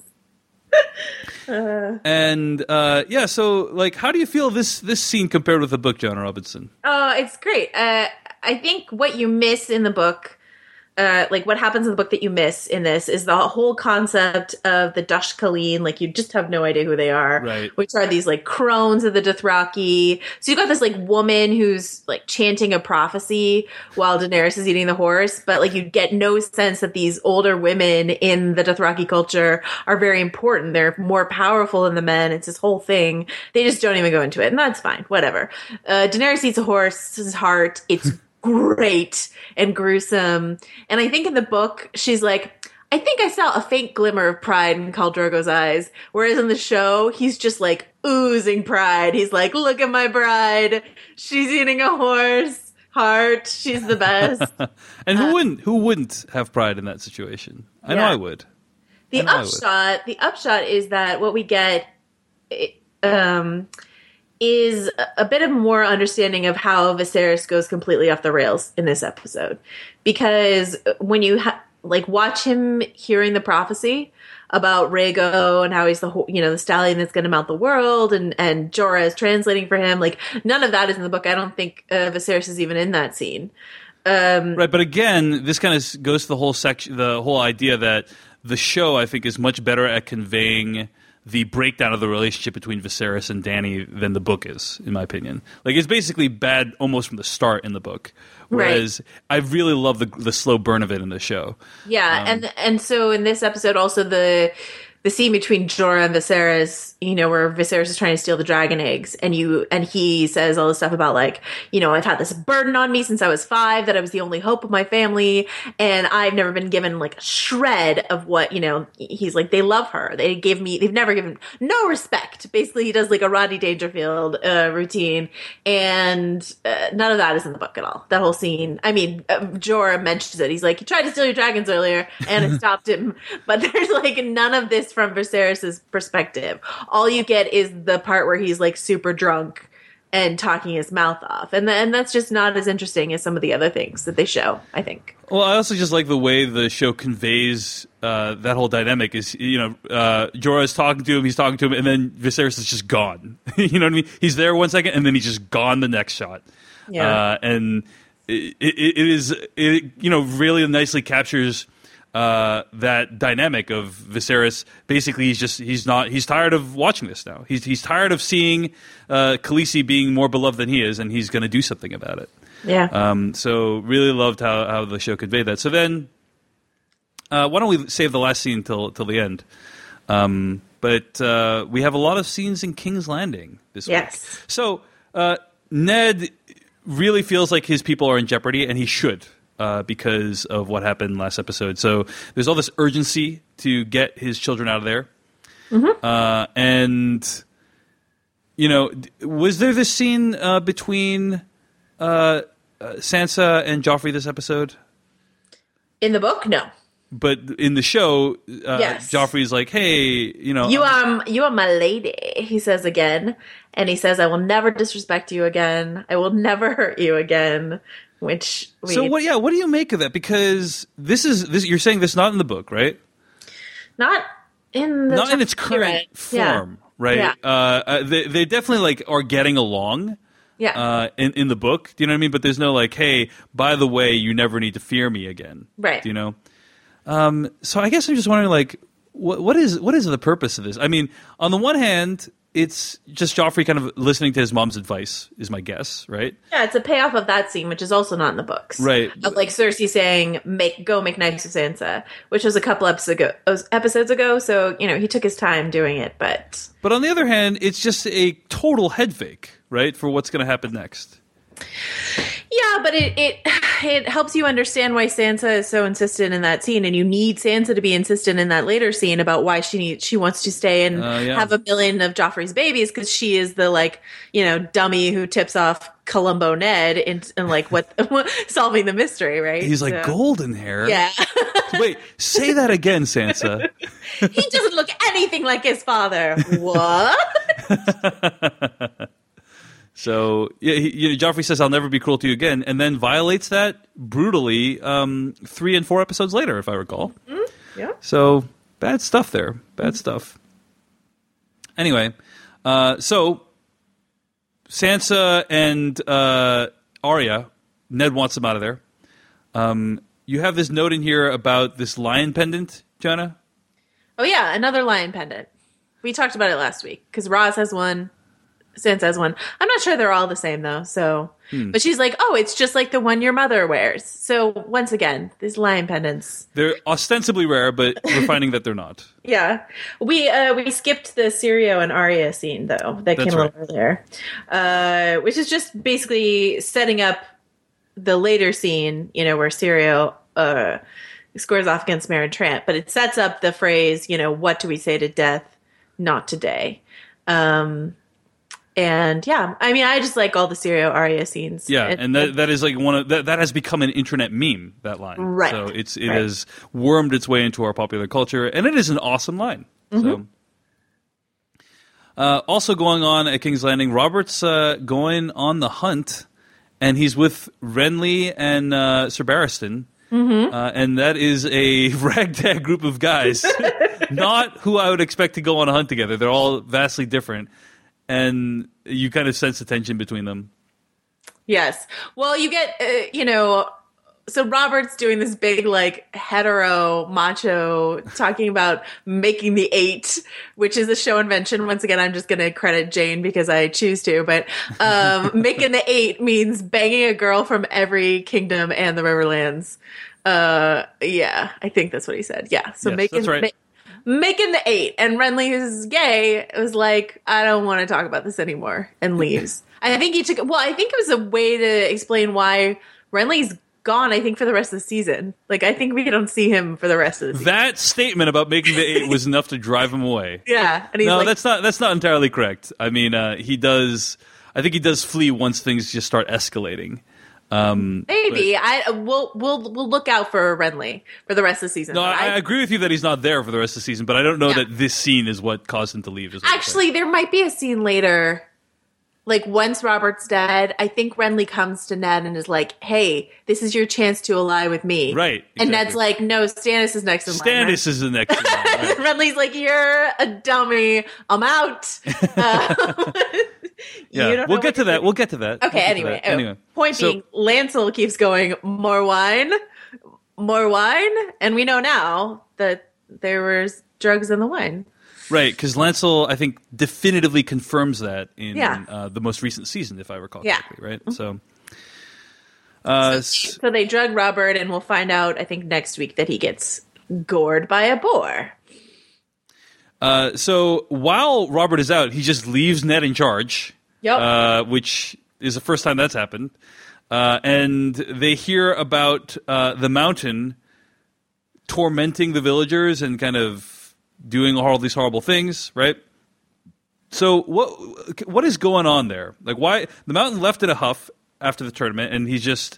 Uh, and uh, yeah, so like, how do you feel this this scene compared with the book, Jonah Robinson? Oh, it's great. Uh, I think what you miss in the book, uh, like what happens in the book that you miss in this, is the whole concept of the Dashkaleen. Like, you just have no idea who they are, right? Which are these like crones of the Dothraki. So you've got this like woman who's like chanting a prophecy while Daenerys is eating the horse, but like you get no sense that these older women in the Dothraki culture are very important. They're more powerful than the men. It's this whole thing. They just don't even go into it, and that's fine. Whatever. Uh, Daenerys eats a horse's heart. It's great and gruesome. And I think in the book, she's like, I think I saw a faint glimmer of pride in Khal Drogo's eyes. Whereas in the show, he's just like oozing pride. He's like, look at my bride. She's eating a horse heart. She's the best. And who uh, wouldn't who wouldn't have pride in that situation? I yeah. know I would. The I know upshot, I would. the upshot is that what we get, um, is a bit of more understanding of how Viserys goes completely off the rails in this episode. Because when you ha- like watch him hearing the prophecy about Rhaego and how he's the, you know, the stallion that's going to mount the world, and, and Jorah is translating for him, like none of that is in the book. I don't think uh, Viserys is even in that scene. Um, right, but again, this kind of goes to the whole section, the whole idea that the show, I think, is much better at conveying the breakdown of the relationship between Viserys and Dany than the book is, in my opinion. Like, it's basically bad almost from the start in the book, whereas right. I really love the the slow burn of it in the show. Yeah, um, and and so in this episode, also the the scene between Jorah and Viserys, you know, where Viserys is trying to steal the dragon eggs, and you and he says all this stuff about, like, you know, I've had this burden on me since I was five, that I was the only hope of my family, and I've never been given like a shred of what, you know, he's like, they love her. They gave me, they've never given no respect. Basically, he does like a Rodney Dangerfield uh, routine, and uh, none of that is in the book at all. That whole scene. I mean, uh, Jorah mentions it. He's like, you tried to steal your dragons earlier, and I stopped him. But there's like none of this from Viserys' perspective. All you get is the part where he's like super drunk and talking his mouth off, and th- and that's just not as interesting as some of the other things that they show, I think. Well, I also just like the way the show conveys uh, that whole dynamic. Is, you know, uh, Jorah is talking to him, he's talking to him, and then Viserys is just gone. You know what I mean? He's there one second, and then he's just gone the next shot. Yeah. Uh, and it, it, it is, it, you know, really nicely captures uh, that dynamic of Viserys. Basically, he's just, he's not, he's tired of watching this now. He's, he's tired of seeing uh, Khaleesi being more beloved than he is, and he's going to do something about it. Yeah. Um, so really loved how, how the show conveyed that. So then, uh, why don't we save the last scene till till the end? Um, but uh, we have a lot of scenes in King's Landing this Yes. week. So uh, Ned really feels like his people are in jeopardy, and he should uh, because of what happened last episode. So there's all this urgency to get his children out of there. Mm-hmm. Uh, and, you know, was there this scene uh, between uh, uh, Sansa and Joffrey this episode? In the book, no. But in the show, uh, Yes. Joffrey's like, hey, you know. You um you are my lady, he says again. And he says, I will never disrespect you again. I will never hurt you again. Which we So what yeah, what do you make of that? Because this is this you're saying this not in the book, right? not in the Not in its current right. Yeah. form, right? Yeah. Uh, uh, they they definitely like are getting along. Yeah. Uh, in in the book, do you know what I mean? But there's no like, hey, by the way, you never need to fear me again, Right. Do you know? Um, so I guess I'm just wondering, like, what what is what is the purpose of this? I mean, on the one hand, it's just Joffrey kind of listening to his mom's advice, is my guess, right? Yeah, it's a payoff of that scene, which is also not in the books. Right. Of like Cersei saying, "Make go make nice with Sansa," which was a couple episodes ago. Episodes ago, so you know he took his time doing it, but But on the other hand, it's just a total head fake, right, for what's going to happen next. yeah, but it it it helps you understand why Sansa is so insistent in that scene, and you need Sansa to be insistent in that later scene about why she needs she wants to stay and Uh, yeah. have a million of Joffrey's babies because she is the like you know dummy who tips off Columbo Ned in, in like what solving the mystery, right? He's like, So- golden hair? Yeah. Wait, say that again, Sansa. He doesn't look anything like his father. What? So, yeah, he, you know, Joffrey says, I'll never be cruel to you again, and then violates that brutally um, three and four episodes later, if I recall. Yeah. So, bad stuff there. Bad stuff. Anyway, uh, so Sansa and uh, Arya, Ned wants them out of there. Um, you have this note in here about this lion pendant, Jonah? Oh yeah, another lion pendant. We talked about it last week because Roz has one, Sansa has one. I'm not sure they're all the same though. So, Hmm. but she's like, oh, it's just like the one your mother wears. So once again, these lion pendants. They're ostensibly rare, but we're finding that they're not. Yeah, we uh, we skipped the Syrio and Arya scene though that That's came right. a little earlier, uh, which is just basically setting up the later scene. You know where Syrio uh, squares off against Meryn Trant, but it sets up the phrase, you know, what do we say to death? Not today. Um, and yeah, I mean, I just like all the Syrio Arya scenes. Yeah, It- and that that is like one of that that has become an internet meme, that line. Right. So it's it Right. has wormed its way into our popular culture, and it is an awesome line. Mm-hmm. So uh, also going on at King's Landing, Robert's uh, going on the hunt, and he's with Renly and uh, Sir Barristan. Mm-hmm. Uh, and that is a ragtag group of guys, not who I would expect to go on a hunt together. They're all vastly different, and you kind of sense the tension between them. Yes. Well, you get, uh, you know, so Robert's doing this big, like, hetero macho talking about making the eight, which is a show invention. Once again, I'm just going to credit Jane because I choose to, but um, making the eight means banging a girl from every kingdom and the Riverlands. Uh, yeah, I think that's what he said. Yeah. So Yes, making, that's right. ma- making the eight. And Renly, who's gay, was like, I don't want to talk about this anymore, and leaves. I think he took, well, I think it was a way to explain why Renly's gone, I think, for the rest of the season. Like, I think we don't see him for the rest of the season. That statement about making the eight was enough to drive him away. Yeah. And he's No, like, that's not that's not entirely correct. I mean, uh, he does. I think he does flee once things just start escalating. Um, maybe. I we'll we'll we'll look out for Renly for the rest of the season. no, But I, I agree with you that he's not there for the rest of the season, but I don't know Yeah. that this scene is what caused him to leave. is what I'm saying. Actually, there might be a scene later, like once Robert's dead, I think Renly comes to Ned and is like, hey, this is your chance to ally with me. Right, And exactly. Ned's like, no, Stannis is next in line. Stannis is the next one. Right. Renly's like, you're a dummy. I'm out. Uh, Yeah, don't we'll know get what to you're that. doing. We'll get to that. Okay, We'll get to anyway. that. Anyway. Point So- being, Lancel keeps going, more wine, more wine. And we know now that there was drugs in the wine. Right, because Lancel, I think, definitively confirms that in Yeah. uh, the most recent season, if I recall Yeah. correctly, right? So, uh, So, so they drug Robert, and we'll find out, I think, next week that he gets gored by a boar. uh, so while Robert is out, he just leaves Ned in charge, Yep. uh, which is the first time that's happened. Uh, and they hear about uh, the Mountain tormenting the villagers and kind of doing all these horrible things, right? So what what is going on there? Like, why the Mountain left in a huff after the tournament, and he's just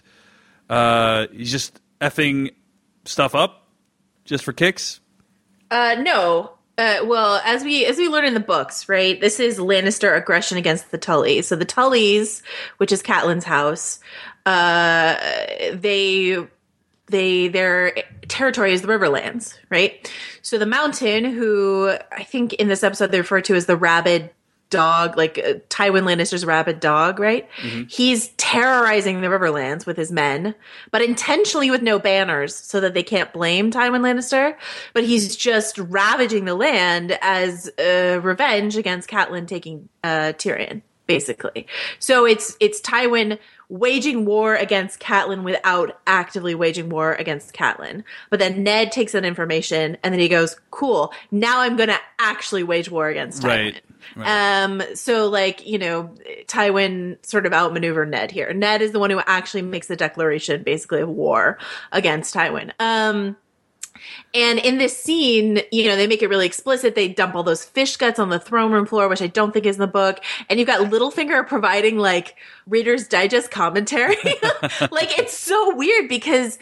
uh, he's just effing stuff up just for kicks? Uh, no. Uh, well, as we as we learn in the books, right? This is Lannister aggression against the Tullys. So the Tullys, which is Catelyn's house, uh, they they their territory is the Riverlands, right? So the Mountain, who I think in this episode they refer to as the rabid dog, like uh, Tywin Lannister's rabid dog, right? Mm-hmm. He's terrorizing the Riverlands with his men, but intentionally with no banners so that they can't blame Tywin Lannister. But he's just ravaging the land as uh, revenge against Catelyn taking uh, Tyrion, basically. So it's it's Tywin waging war against Catelyn without actively waging war against Catelyn. But then Ned takes that information and then he goes, cool, now I'm going to actually wage war against Tywin. Right. Right. Um, so like, you know, Tywin sort of outmaneuvered Ned here. Ned is the one who actually makes the declaration basically of war against Tywin. Um, And in this scene, you know, they make it really explicit. They dump all those fish guts on the throne room floor, which I don't think is in the book. And you've got Littlefinger providing like Reader's Digest commentary. Like, it's so weird because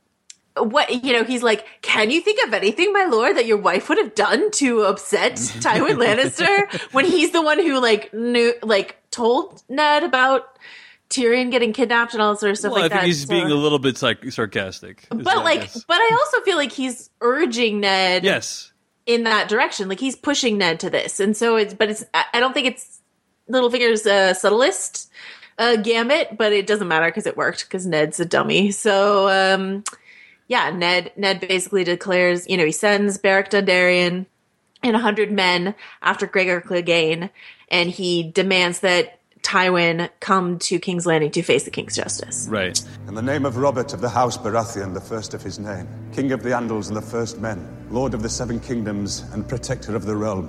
what, you know, he's like, can you think of anything, my lord, that your wife would have done to upset Tywin Lannister, when he's the one who like knew, like told Ned about Tyrion getting kidnapped and all that sort of stuff well, like that. I think he's so. being a little bit like sarcastic. But like, but I also feel like he's urging Ned yes. in that direction. Like, he's pushing Ned to this. And so it's, but it's, I don't think it's Littlefinger's uh, subtlest uh, gambit, but it doesn't matter because it worked because Ned's a dummy. So, um, yeah, Ned, Ned basically declares, you know, he sends Beric Dondarrion and a hundred men after Gregor Clegane, and he demands that Tywin come to King's Landing to face the King's Justice. Right. In the name of Robert of the House Baratheon, the first of his name, King of the Andals and the First Men, Lord of the Seven Kingdoms and Protector of the Realm,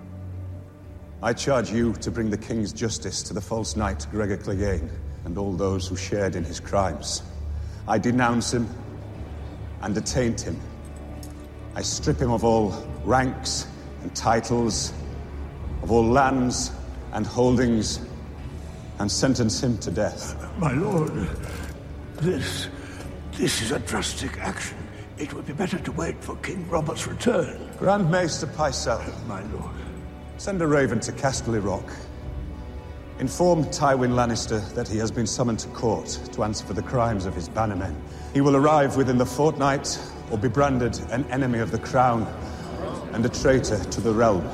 I charge you to bring the King's justice to the false knight Gregor Clegane and all those who shared in his crimes. I denounce him and attaint him. I strip him of all ranks and titles, of all lands and holdings, and sentence him to death. My lord, this... this is a drastic action. It would be better to wait for King Robert's return. Grand Maester Pycelle, My lord. send a raven to Casterly Rock. Inform Tywin Lannister that he has been summoned to court to answer for the crimes of his bannermen. He will arrive within the fortnight or be branded an enemy of the crown and a traitor to the realm.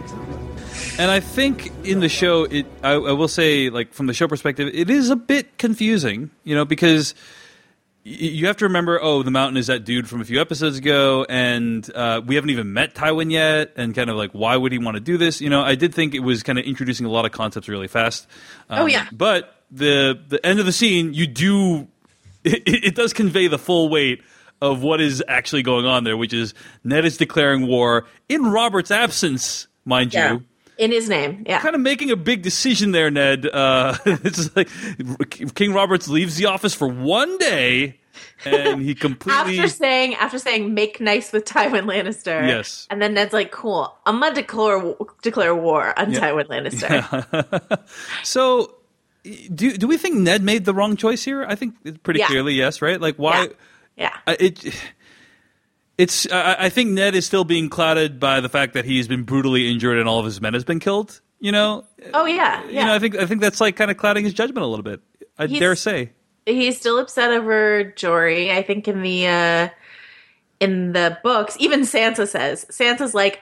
And I think in the show, it I, I will say, like, from the show perspective, it is a bit confusing, you know, because y- you have to remember, oh, the Mountain is that dude from a few episodes ago, and uh, we haven't even met Tywin yet, and kind of like, why would he want to do this? You know, I did think it was kind of introducing a lot of concepts really fast. Um, Oh, yeah. But the the end of the scene, you do, it, it does convey the full weight of what is actually going on there, which is Ned is declaring war in Robert's absence, mind Yeah. you. In his name, yeah. Kind of making a big decision there, Ned. Uh, it's like King Roberts leaves the office for one day, and he completely After saying, after saying, make nice with Tywin Lannister. Yes. And then Ned's like, cool, I'm going to declare, declare war on Yeah. Tywin Lannister. So, do do we think Ned made the wrong choice here? I think it's pretty Yeah. clearly yes, right? Like, why? Yeah. Uh, it. It's. I I think Ned is still being clouded by the fact that he's been brutally injured and all of his men has been killed. You know. Oh, yeah. Yeah. You know. I think. I think that's like kind of clouding his judgment a little bit. I He's- dare say. He's still upset over Jory. I think in the uh, in the books, even Sansa says, Sansa's like,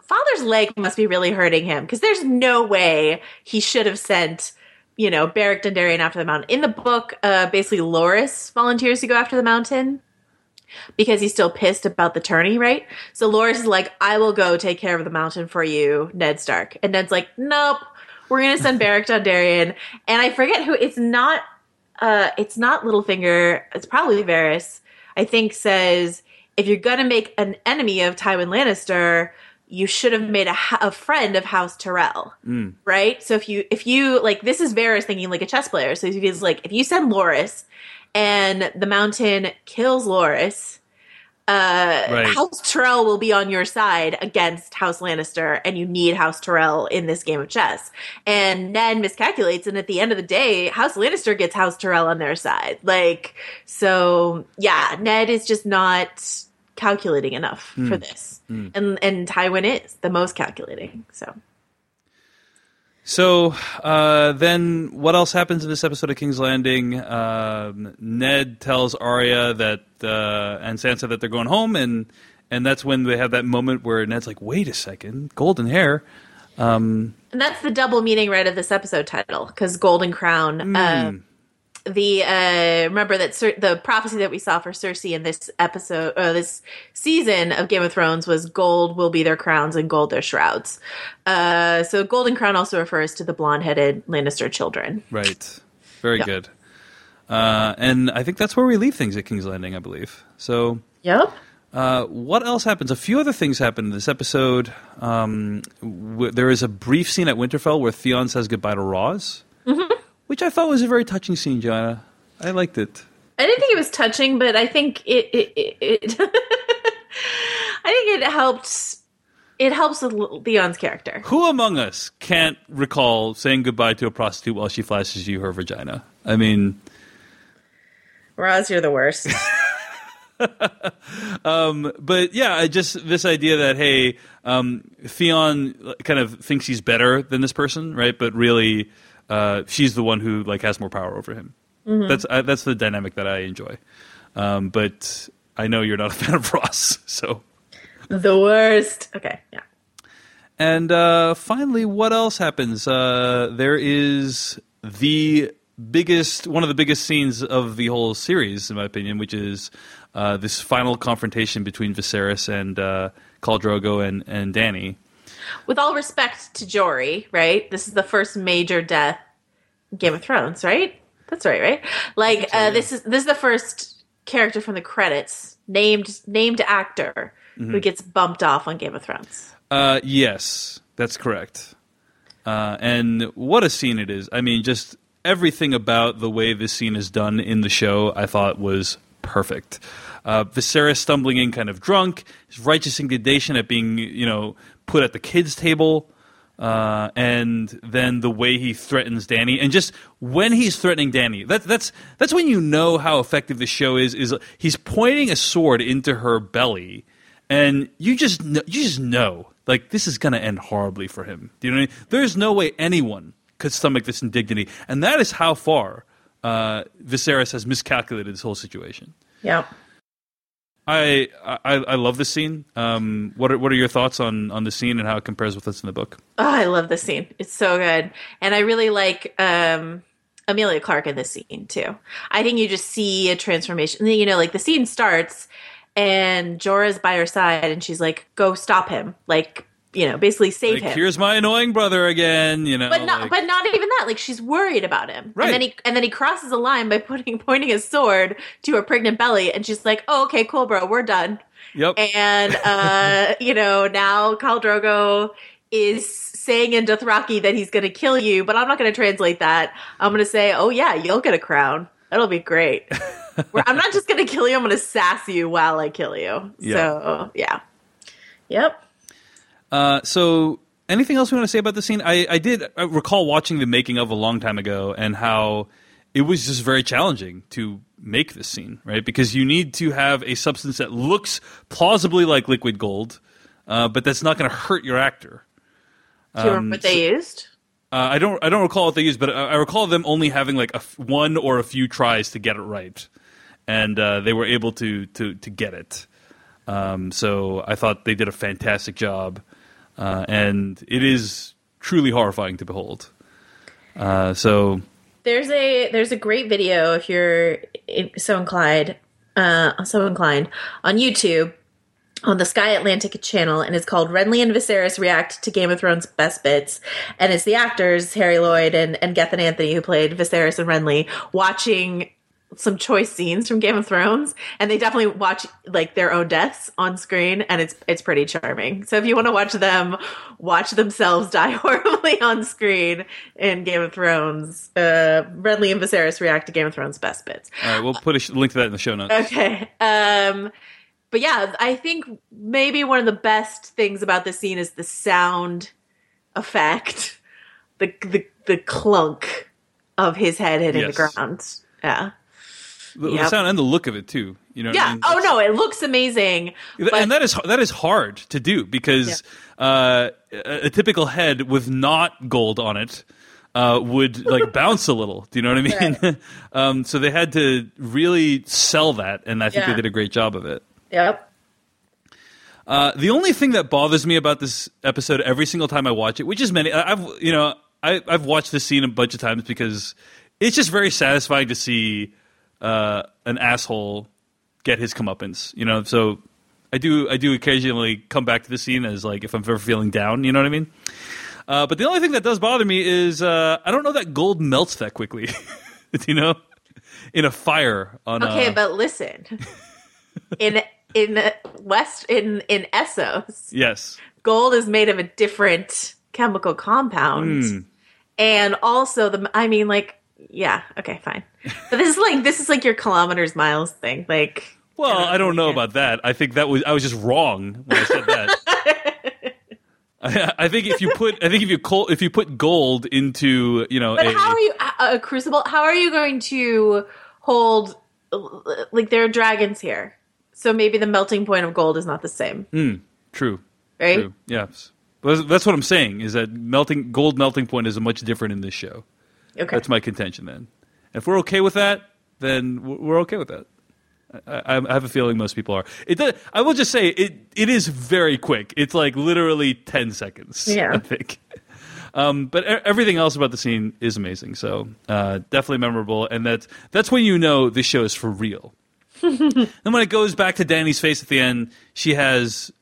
father's leg must be really hurting him because there's no way he should have sent, you know, Beric Dondarrion after the mountain. In the book, uh, basically Loras volunteers to go after the mountain because he's still pissed about the tourney, right? So Loras is like, I will go take care of the mountain for you, Ned Stark. And Ned's like, nope, we're going to send Beric Dondarrion. And I forget who, it's not, uh, it's not Littlefinger, it's probably Varys, I think says, if you're going to make an enemy of Tywin Lannister, you should have made a, a friend of House Tyrell, mm. right? So if you, if you, like, this is Varys thinking like a chess player. So he's like, if you send Loras and the mountain kills Loras, uh, right. House Tyrell will be on your side against House Lannister, and you need House Tyrell in this game of chess. And Ned miscalculates, and at the end of the day, House Lannister gets House Tyrell on their side. Like, so, yeah, Ned is just not calculating enough mm. for this. Mm. And and Tywin is the most calculating. So So uh, then what else happens in this episode of King's Landing? Uh, Ned tells Arya that uh, and Sansa that they're going home, and and that's when they have that moment where Ned's like, wait a second, golden hair. Um, and that's the double meaning, right, of this episode title, because Golden Crown. Mm. Uh, The uh, remember that Cer- the prophecy that we saw for Cersei in this episode, uh, this season of Game of Thrones was gold will be their crowns and gold their shrouds. Uh, so Golden Crown also refers to the blonde-headed Lannister children. Right. Very yep. good. Uh, and I think that's where we leave things at King's Landing, I believe. So. Yep. Uh, what else happens? A few other things happen in this episode. Um, w- there is a brief scene at Winterfell where Theon says goodbye to Ros. Mm-hmm. Which I thought was a very touching scene, Joanna. I liked it. I didn't think it was touching, but I think it. it, it, it I think it helped. It helps with Theon's character. Who among us can't recall saying goodbye to a prostitute while she flashes you her vagina? I mean, Ros, you're the worst. um, but yeah, I just this idea that hey, um, Theon kind of thinks he's better than this person, right? But really. Uh, she's the one who like has more power over him. Mm-hmm. That's uh, that's the dynamic that I enjoy. Um, but I know you're not a fan of Ros, so the worst. Okay, yeah. And uh, finally, what else happens? Uh, there is the biggest, one of the biggest scenes of the whole series, in my opinion, which is uh, this final confrontation between Viserys and uh, Khal Drogo and and Dany. With all respect to Jory, right? This is the first major death in Game of Thrones, right? That's right, right? Like uh, this is this is the first character from the credits, named named actor mm-hmm. who gets bumped off on Game of Thrones. Uh, yes, that's correct. Uh, and what a scene it is! I mean, just everything about the way this scene is done in the show, I thought was perfect. Uh, Viserys stumbling in kind of drunk, his righteous indignation at being, you know, put at the kids' table, uh, and then the way he threatens Dany, and just when he's threatening Dany, that, that's that's when you know how effective the show is. Is he's pointing a sword into her belly, and you just know, you just know like this is going to end horribly for him. Do you know what I mean? There's no way anyone could stomach this indignity, and that is how far uh, Viserys has miscalculated this whole situation. Yeah. I, I I love this scene. Um, what are what are your thoughts on, on the scene and how it compares with what's in the book? Oh, I love this scene. It's so good, and I really like um, Emilia Clarke in this scene too. I think you just see a transformation. You know, like the scene starts, and Jorah's by her side, and she's like, "Go stop him!" Like, you know, basically save like, him. Here's my annoying brother again. You know, but not, like... but not even that. Like she's worried about him, right? And then he and then he crosses a line by putting pointing his sword to her pregnant belly, and she's like, "Oh, okay, cool, bro, we're done." Yep. And uh, you know, now Khal Drogo is saying in Dothraki that he's going to kill you, but I'm not going to translate that. I'm going to say, "Oh yeah, you'll get a crown. That'll be great." I'm not just going to kill you. I'm going to sass you while I kill you. Yep. So yeah, yep. Uh, so, anything else we want to say about the scene? I, I did I recall watching the making of a long time ago and how it was just very challenging to make this scene, right? Because you need to have a substance that looks plausibly like liquid gold, uh, but that's not going to hurt your actor. Do you um, remember what they so, used? Uh, I don't. I don't recall what they used, but I, I recall them only having like a f- one or a few tries to get it right, and uh, they were able to to to get it. Um, so I thought they did a fantastic job. uh, and it is truly horrifying to behold. Uh, so there's a there's a great video if you're in, so inclined, uh, so inclined on YouTube on the Sky Atlantic channel, and it's called Renly and Viserys React to Game of Thrones Best Bits, and it's the actors Harry Lloyd and and Gethin Anthony who played Viserys and Renly watching some choice scenes from Game of Thrones, and they definitely watch like their own deaths on screen, and it's it's pretty charming. So if you want to watch them watch themselves die horribly on screen in Game of Thrones, uh, Renly and Viserys React to Game of Thrones Best Bits. All right, we'll put a sh- link to that in the show notes. Okay. Um, but yeah, I think maybe one of the best things about this scene is the sound effect, the the, the clunk of his head hitting Yes. the ground. Yeah. The, Yep. the sound and the look of it too. You know. What Yeah. I mean? Oh no, it looks amazing. Th- but- and that is that is hard to do because uh, a, a typical head with not gold on it uh, would like bounce a little. Do you know what I mean? Right. um, so they had to really sell that, and I think Yeah. they did a great job of it. Yep. Uh, the only thing that bothers me about this episode every single time I watch it, which is many, I- I've you know I, I've watched this scene a bunch of times because it's just very satisfying to see uh, an asshole get his comeuppance. You know, so I do I do occasionally come back to the scene as like if I'm ever feeling down. You know what I mean? Uh, but the only thing that does bother me is uh, I don't know that gold melts that quickly. You know, in a fire on. Okay, uh, but listen, in in West in in Essos, yes. gold is made of a different chemical compound, Mm. and also the I mean, like, yeah, okay, fine, but this is like this is like your kilometers miles thing, like. Well, I don't know yeah. about that. I think that was I was just wrong when I said that. I, I think if you put I think if you col- if you put gold into you know But a, how are you a, a crucible? How are you going to hold? Like there are dragons here, so maybe the melting point of gold is not the same, mm, true, right? true, yes. But that's what I'm saying is that melting gold melting point is much different in this show. Okay, That's my contention. Then, if we're okay with that, then we're okay with that. I, I have a feeling most people are. It does, I will just say it. It is very quick. It's like literally ten seconds. Yeah. I think. Um, but e- everything else about the scene is amazing. So uh, definitely memorable, and that's that's when you know this show is for real. Then when it goes back to Dany's face at the end, she has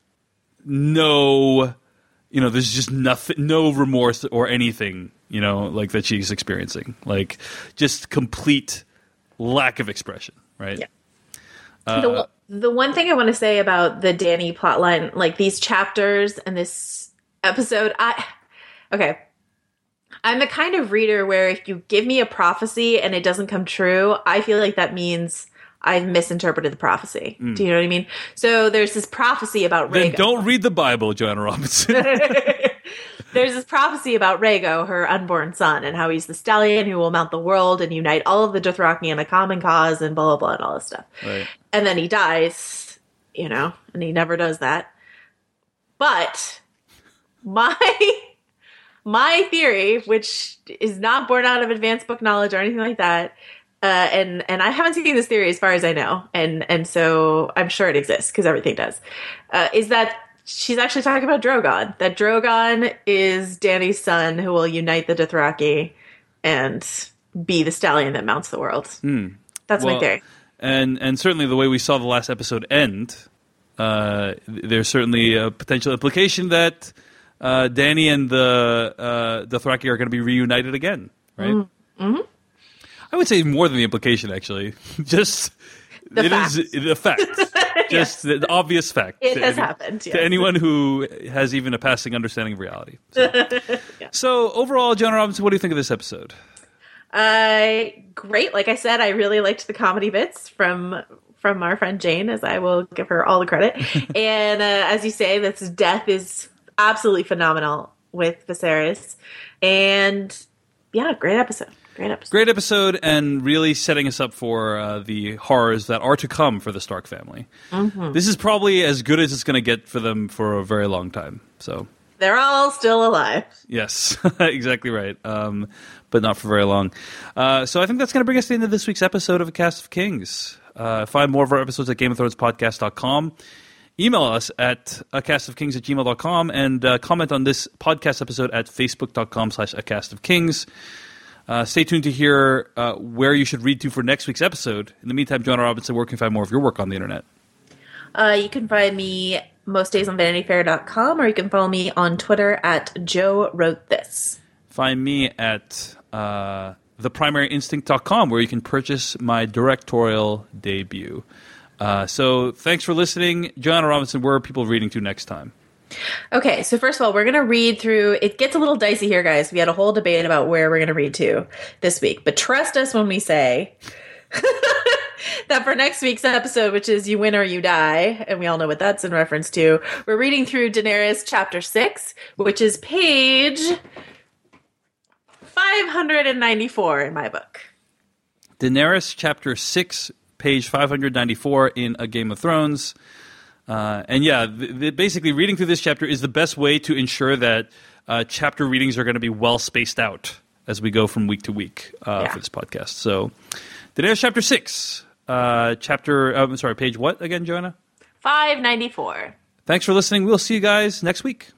no, you know, there's just nothing, no remorse or anything, you know, like that she's experiencing, like just complete lack of expression, right? Yeah. the, the one thing I want to say about the Dany plotline, like these chapters and this episode, I okay. I'm the kind of reader where if you give me a prophecy and it doesn't come true, I feel like that means I've misinterpreted the prophecy. Do you know what I mean? So there's this prophecy about Then Rhaego. don't read the Bible, Joanna Robinson. There's this prophecy about Rhaego, her unborn son, and how he's the stallion who will mount the world and unite all of the Dothraki in a common cause and blah, blah, blah, and all this stuff. Right. And then he dies, you know, and he never does that. But my my theory, which is not born out of advanced book knowledge or anything like that, uh, and and I haven't seen this theory as far as I know, and and so I'm sure it exists because everything does, uh, is that she's actually talking about Drogon. That Drogon is Dany's son who will unite the Dothraki and be the stallion that mounts the world. Mm. That's Well, my theory. And and certainly the way we saw the last episode end, uh, there's certainly a potential implication that uh, Dany and the uh, Dothraki are going to be reunited again, right? Mm-hmm. I would say more than the implication, actually. Just The it fact. is the fact, just the, the obvious fact. It to has any- happened, to yes. anyone who has even a passing understanding of reality. So, so overall, John Robinson, what do you think of this episode? Uh, great. Like I said, I really liked the comedy bits from from our friend Jane, as I will give her all the credit. And uh, as you say, this death is absolutely phenomenal with Viserys. And yeah, great episode. Great episode. Great episode, and really setting us up for uh, the horrors that are to come for the Stark family. Mm-hmm. This is probably as good as it's going to get for them for a very long time. So, They're all still alive. yes, exactly right. Um, but not for very long. Uh, so I think that's going to bring us to the end of this week's episode of A Cast of Kings. Uh, find more of our episodes at Game of Thrones Podcast dot com. email us at a cast of kings at gmail dot com and uh, comment on this podcast episode at facebook.com slash a cast of kings. Uh, stay tuned to hear uh, where you should read to for next week's episode. In the meantime, Joanna Robinson, where can you find more of your work on the internet? Uh, you can find me most days on vanity fair dot com, or you can follow me on Twitter at Joe Wrote This. Find me at uh, the primary instinct dot com, where you can purchase my directorial debut. Uh, so thanks for listening. Joanna Robinson, where are people reading to next time? Okay, so first of all, we're going to read through. It gets a little dicey here, guys. We had a whole debate about where we're going to read to this week. But trust us when we say that for next week's episode, which is You Win or You Die, and we all know what that's in reference to, we're reading through Daenerys chapter six, which is page five hundred ninety-four in my book. Daenerys chapter six, page five hundred ninety-four in A Game of Thrones. Uh, and yeah, th- th- basically reading through this chapter is the best way to ensure that uh, chapter readings are going to be well spaced out as we go from week to week uh, yeah. for this podcast. So, Daenerys chapter six, uh, chapter, uh, I'm sorry, page what again, Joanna? five ninety-four. Thanks for listening. We'll see you guys next week.